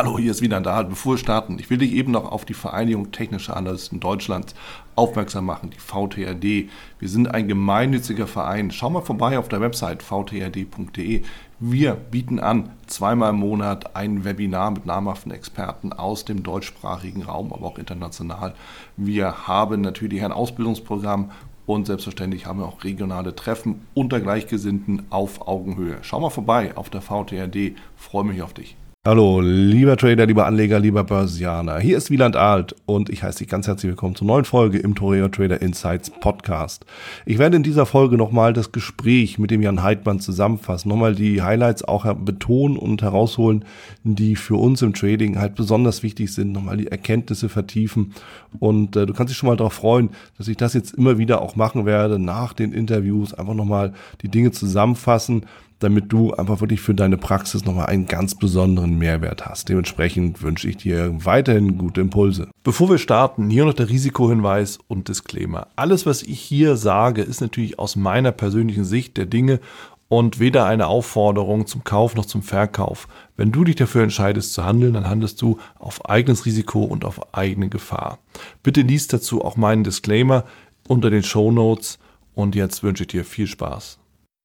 Hallo, hier ist wieder da. Bevor wir starten, ich will dich eben noch auf die Vereinigung Technischer Analysten Deutschlands aufmerksam machen, die VTAD. Wir sind ein gemeinnütziger Verein. Schau mal vorbei auf der Website vtad.de. Wir bieten an, 2-mal im Monat ein Webinar mit namhaften Experten aus dem deutschsprachigen Raum, aber auch international. Wir haben natürlich ein Ausbildungsprogramm und selbstverständlich haben wir auch regionale Treffen unter Gleichgesinnten auf Augenhöhe. Schau mal vorbei auf der VTAD. Freue mich auf dich. Hallo, lieber Trader, lieber Anleger, lieber Börsianer. Hier ist Wieland Alt und ich heiße dich ganz herzlich willkommen zur neuen Folge im Toreo Trader Insights Podcast. Ich werde in dieser Folge nochmal das Gespräch mit dem Jan Heidmann zusammenfassen, nochmal die Highlights auch betonen und herausholen, die für uns im Trading halt besonders wichtig sind, nochmal die Erkenntnisse vertiefen und du kannst dich schon mal darauf freuen, dass ich das jetzt immer wieder auch machen werde, nach den Interviews einfach nochmal die Dinge zusammenfassen, damit du einfach wirklich für deine Praxis nochmal einen ganz besonderen Mehrwert hast. Dementsprechend wünsche ich dir weiterhin gute Impulse. Bevor wir starten, hier noch der Risikohinweis und Disclaimer. Alles, was ich hier sage, ist natürlich aus meiner persönlichen Sicht der Dinge und weder eine Aufforderung zum Kauf noch zum Verkauf. Wenn du dich dafür entscheidest zu handeln, dann handelst du auf eigenes Risiko und auf eigene Gefahr. Bitte lies dazu auch meinen Disclaimer unter den Shownotes und jetzt wünsche ich dir viel Spaß.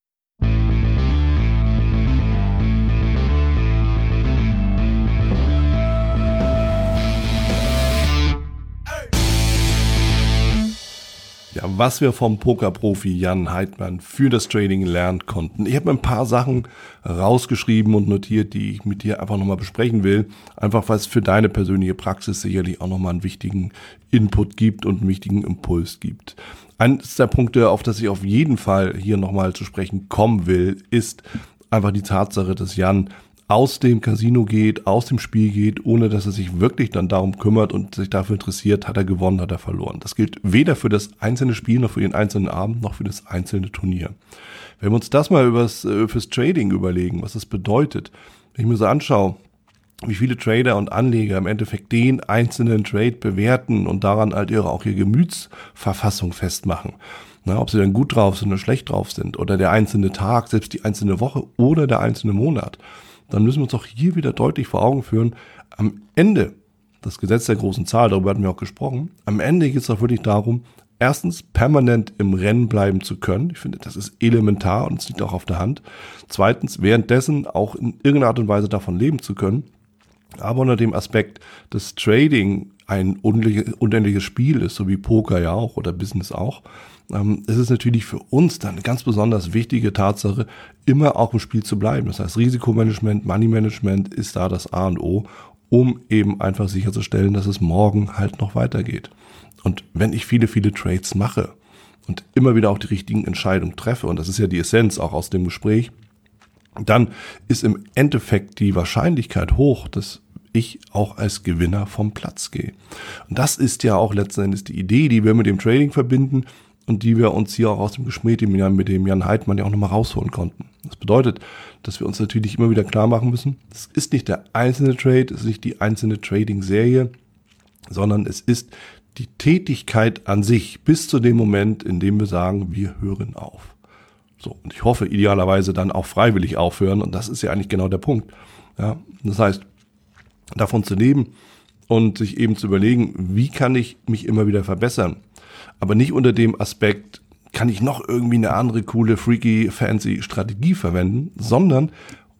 Ja, was wir vom Pokerprofi Jan Heidmann für das Trading lernen konnten. Ich habe mir ein paar Sachen rausgeschrieben und notiert, die ich mit dir einfach nochmal besprechen will. Einfach, weil es für deine persönliche Praxis sicherlich auch nochmal einen wichtigen Input gibt und einen wichtigen Impuls gibt. Eines der Punkte, auf das ich auf jeden Fall hier nochmal zu sprechen kommen will, ist einfach die Tatsache, dass Jan aus dem Casino geht, aus dem Spiel geht, ohne dass er sich wirklich dann darum kümmert und sich dafür interessiert, hat er gewonnen, hat er verloren. Das gilt weder für das einzelne Spiel, noch für den einzelnen Abend, noch für das einzelne Turnier. Wenn wir uns das mal fürs Trading überlegen, was das bedeutet, wenn ich mir so anschaue, wie viele Trader und Anleger im Endeffekt den einzelnen Trade bewerten und daran halt auch ihre Gemütsverfassung festmachen. Na, ob sie dann gut drauf sind oder schlecht drauf sind, oder der einzelne Tag, selbst die einzelne Woche oder der einzelne Monat, dann müssen wir uns auch hier wieder deutlich vor Augen führen, am Ende, das Gesetz der großen Zahl, darüber hatten wir auch gesprochen, am Ende geht es auch wirklich darum, erstens permanent im Rennen bleiben zu können. Ich finde, das ist elementar und es liegt auch auf der Hand. Zweitens, währenddessen auch in irgendeiner Art und Weise davon leben zu können. Aber unter dem Aspekt, dass Trading ein unendliches Spiel ist, so wie Poker ja auch oder Business auch, es ist natürlich für uns dann eine ganz besonders wichtige Tatsache, immer auch im Spiel zu bleiben. Das heißt, Risikomanagement, Money-Management ist da das A und O, um eben einfach sicherzustellen, dass es morgen halt noch weitergeht. Und wenn ich viele, viele Trades mache und immer wieder auch die richtigen Entscheidungen treffe, und das ist ja die Essenz auch aus dem Gespräch, dann ist im Endeffekt die Wahrscheinlichkeit hoch, dass ich auch als Gewinner vom Platz gehe. Und das ist ja auch letzten Endes die Idee, die wir mit dem Trading verbinden und die wir uns hier auch aus dem Gespräch mit dem Jan Heidmann ja auch nochmal rausholen konnten. Das bedeutet, dass wir uns natürlich immer wieder klar machen müssen, es ist nicht der einzelne Trade, es ist nicht die einzelne Trading-Serie, sondern es ist die Tätigkeit an sich bis zu dem Moment, in dem wir sagen, wir hören auf. So, und ich hoffe idealerweise dann auch freiwillig aufhören, und das ist ja eigentlich genau der Punkt. Ja, das heißt, davon zu leben und sich eben zu überlegen, wie kann ich mich immer wieder verbessern, aber nicht unter dem Aspekt, kann ich noch irgendwie eine andere coole, freaky, fancy Strategie verwenden, sondern,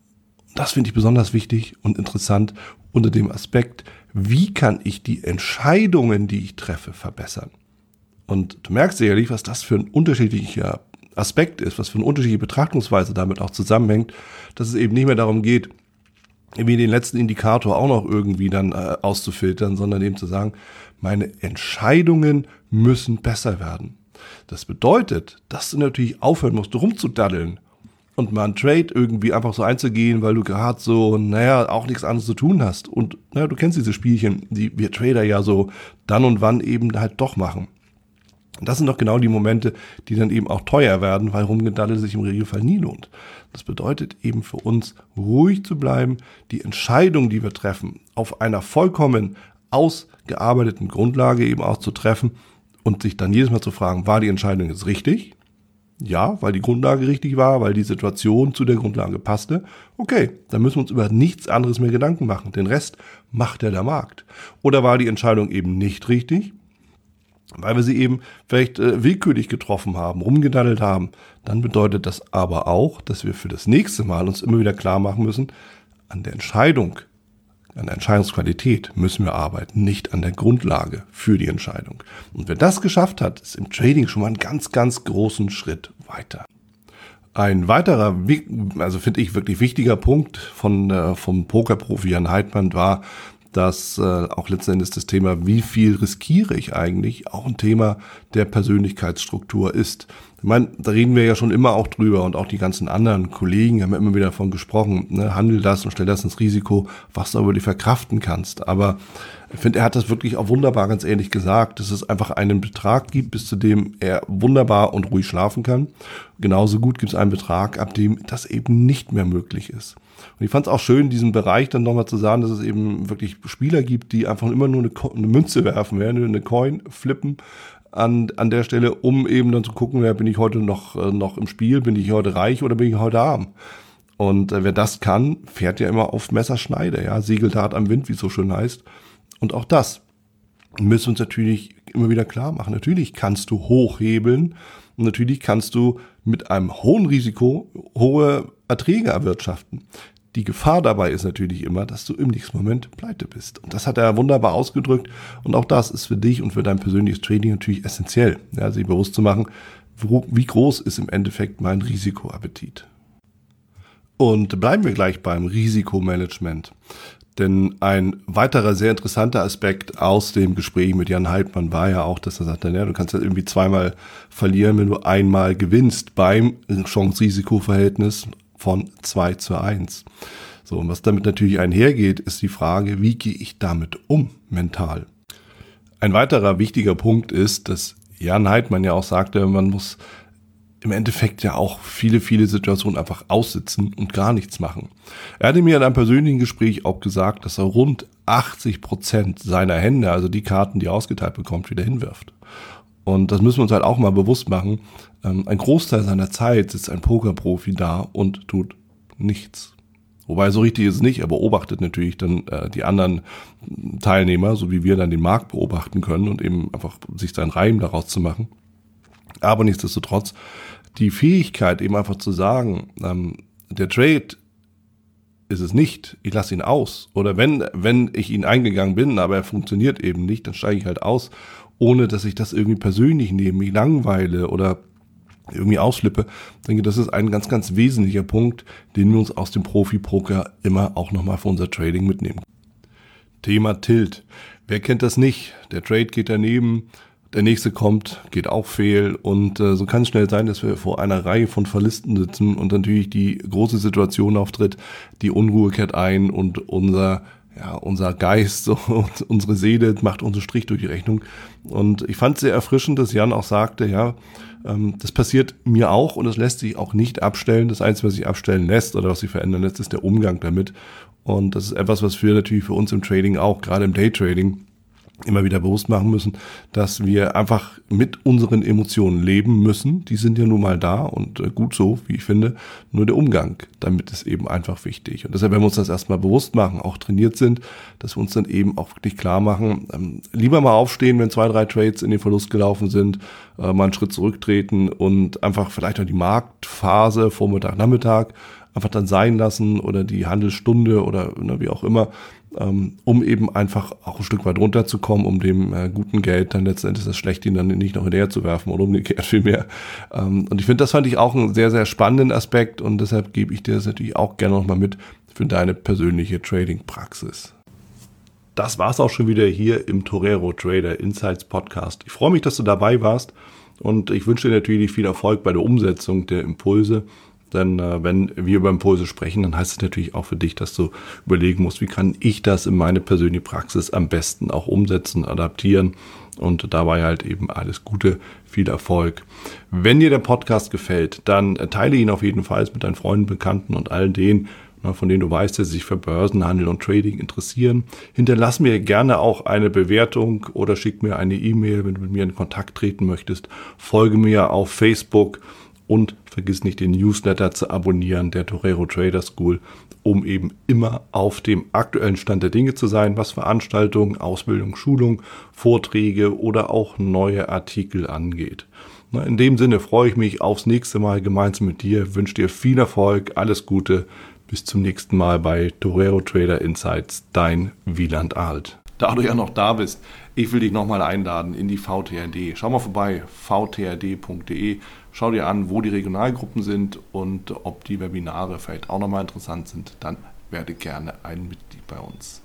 das finde ich besonders wichtig und interessant, unter dem Aspekt, wie kann ich die Entscheidungen, die ich treffe, verbessern. Und du merkst sicherlich, was das für ein unterschiedlicher Aspekt ist, was für eine unterschiedliche Betrachtungsweise damit auch zusammenhängt, dass es eben nicht mehr darum geht, irgendwie den letzten Indikator auch noch irgendwie dann auszufiltern, sondern eben zu sagen, meine Entscheidungen müssen besser werden. Das bedeutet, dass du natürlich aufhören musst, rumzudaddeln und mal einen Trade irgendwie einfach so einzugehen, weil du gerade so, auch nichts anderes zu tun hast. Und du kennst diese Spielchen, die wir Trader ja so dann und wann eben halt doch machen. Und das sind doch genau die Momente, die dann eben auch teuer werden, weil Rumgedaddel sich im Regelfall nie lohnt. Das bedeutet eben für uns, ruhig zu bleiben, die Entscheidung, die wir treffen, auf einer vollkommen ausgearbeiteten Grundlage eben auch zu treffen und sich dann jedes Mal zu fragen, war die Entscheidung jetzt richtig? Ja, weil die Grundlage richtig war, weil die Situation zu der Grundlage passte. Okay, dann müssen wir uns über nichts anderes mehr Gedanken machen. Den Rest macht ja der Markt. Oder war die Entscheidung eben nicht richtig, weil wir sie eben vielleicht willkürlich getroffen haben, rumgedaddelt haben. Dann bedeutet das aber auch, dass wir für das nächste Mal uns immer wieder klar machen müssen, an der Entscheidung, an der Entscheidungsqualität müssen wir arbeiten, nicht an der Grundlage für die Entscheidung. Und wer das geschafft hat, ist im Trading schon mal einen ganz, ganz großen Schritt weiter. Ein weiterer, also finde ich wirklich wichtiger Punkt vom Pokerprofi Jan Heitmann war, dass auch letzten Endes das Thema, wie viel riskiere ich eigentlich, auch ein Thema der Persönlichkeitsstruktur ist. Ich meine, da reden wir ja schon immer auch drüber und auch die ganzen anderen Kollegen haben ja immer wieder davon gesprochen, ne, handel das und stell das ins Risiko, was du aber dir verkraften kannst. Aber ich finde, er hat das wirklich auch wunderbar ganz ehrlich gesagt, dass es einfach einen Betrag gibt, bis zu dem er wunderbar und ruhig schlafen kann. Genauso gut gibt es einen Betrag, ab dem das eben nicht mehr möglich ist. Und ich fand es auch schön, diesen Bereich dann nochmal zu sagen, dass es eben wirklich Spieler gibt, die einfach immer nur eine Münze werfen, eine Coin flippen an der Stelle, um eben dann zu gucken, bin ich heute noch im Spiel, bin ich heute reich oder bin ich heute arm? Und wer das kann, fährt ja immer auf Messerschneide, ja, segelt hart am Wind, wie es so schön heißt. Und auch das müssen wir uns natürlich immer wieder klar machen. Natürlich kannst du hochhebeln und natürlich kannst du mit einem hohen Risiko hohe Erträge erwirtschaften. Die Gefahr dabei ist natürlich immer, dass du im nächsten Moment pleite bist. Und das hat er wunderbar ausgedrückt. Und auch das ist für dich und für dein persönliches Trading natürlich essentiell, ja, sich bewusst zu machen, wie groß ist im Endeffekt mein Risikoappetit. Und bleiben wir gleich beim Risikomanagement. Denn ein weiterer sehr interessanter Aspekt aus dem Gespräch mit Jan Heitmann war ja auch, dass er sagte, ja, du kannst ja irgendwie zweimal verlieren, wenn du einmal gewinnst beim Chance-Risiko-Verhältnis von 2:1. So, und was damit natürlich einhergeht, ist die Frage, wie gehe ich damit um mental? Ein weiterer wichtiger Punkt ist, dass Jan Heitmann ja auch sagte, man muss im Endeffekt ja auch viele, viele Situationen einfach aussitzen und gar nichts machen. Er hatte mir in einem persönlichen Gespräch auch gesagt, dass er rund 80% seiner Hände, also die Karten, die er ausgeteilt bekommt, wieder hinwirft. Und das müssen wir uns halt auch mal bewusst machen. Ein Großteil seiner Zeit sitzt ein Pokerprofi da und tut nichts. Wobei, so richtig ist es nicht. Er beobachtet natürlich dann die anderen Teilnehmer, so wie wir dann den Markt beobachten können und eben einfach sich seinen Reim daraus zu machen. Aber nichtsdestotrotz, die Fähigkeit eben einfach zu sagen, der Trade ist es nicht, ich lasse ihn aus. Oder wenn ich ihn eingegangen bin, aber er funktioniert eben nicht, dann steige ich halt aus, ohne dass ich das irgendwie persönlich nehme, mich langweile oder irgendwie ausflippe. Ich denke, das ist ein ganz, ganz wesentlicher Punkt, den wir uns aus dem Profi-Poker immer auch nochmal für unser Trading mitnehmen. Thema Tilt. Wer kennt das nicht? Der Trade geht daneben, der nächste kommt, geht auch fehl und so kann es schnell sein, dass wir vor einer Reihe von Verlisten sitzen und natürlich die große Situation auftritt, die Unruhe kehrt ein und unser Geist, so, unsere Seele macht unseren Strich durch die Rechnung. Und ich fand es sehr erfrischend, dass Jan auch sagte, ja, das passiert mir auch und es lässt sich auch nicht abstellen. Das Einzige, was sich abstellen lässt oder was sich verändern lässt, ist der Umgang damit. Und das ist etwas, was wir natürlich für uns im Trading auch, gerade im Daytrading, immer wieder bewusst machen müssen, dass wir einfach mit unseren Emotionen leben müssen. Die sind ja nun mal da und gut so, wie ich finde. Nur der Umgang damit ist eben einfach wichtig. Und deshalb, wenn wir uns das erstmal bewusst machen, auch trainiert sind, dass wir uns dann eben auch wirklich klar machen, lieber mal aufstehen, wenn 2, 3 Trades in den Verlust gelaufen sind, mal einen Schritt zurücktreten und einfach vielleicht auch die Marktphase, Vormittag, Nachmittag, einfach dann sein lassen oder die Handelsstunde oder wie auch immer, um eben einfach auch ein Stück weit runterzukommen, um dem guten Geld dann letztendlich das Schlechte dann nicht noch hinterher zu werfen oder umgekehrt vielmehr. Und ich finde, das fand ich auch einen sehr, sehr spannenden Aspekt und deshalb gebe ich dir das natürlich auch gerne nochmal mit für deine persönliche Trading-Praxis. Das war's auch schon wieder hier im Torero Trader Insights Podcast. Ich freue mich, dass du dabei warst und ich wünsche dir natürlich viel Erfolg bei der Umsetzung der Impulse. Denn wenn wir über Impulse sprechen, dann heißt es natürlich auch für dich, dass du überlegen musst, wie kann ich das in meine persönliche Praxis am besten auch umsetzen, adaptieren und dabei halt eben alles Gute, viel Erfolg. Wenn dir der Podcast gefällt, dann teile ihn auf jeden Fall mit deinen Freunden, Bekannten und all denen, von denen du weißt, dass sie sich für Börsenhandel und Trading interessieren. Hinterlass mir gerne auch eine Bewertung oder schick mir eine E-Mail, wenn du mit mir in Kontakt treten möchtest. Folge mir auf Facebook und vergiss nicht, den Newsletter zu abonnieren, der Torero Trader School, um eben immer auf dem aktuellen Stand der Dinge zu sein, was Veranstaltungen, Ausbildung, Schulung, Vorträge oder auch neue Artikel angeht. In dem Sinne freue ich mich aufs nächste Mal gemeinsam mit dir, wünsche dir viel Erfolg, alles Gute, bis zum nächsten Mal bei Torero Trader Insights, dein Wieland Alt. Da du ja noch da bist, ich will dich nochmal einladen in die VTRD. Schau mal vorbei, vtrd.de. Schau dir an, wo die Regionalgruppen sind und ob die Webinare vielleicht auch nochmal interessant sind. Dann werde gerne ein Mitglied bei uns.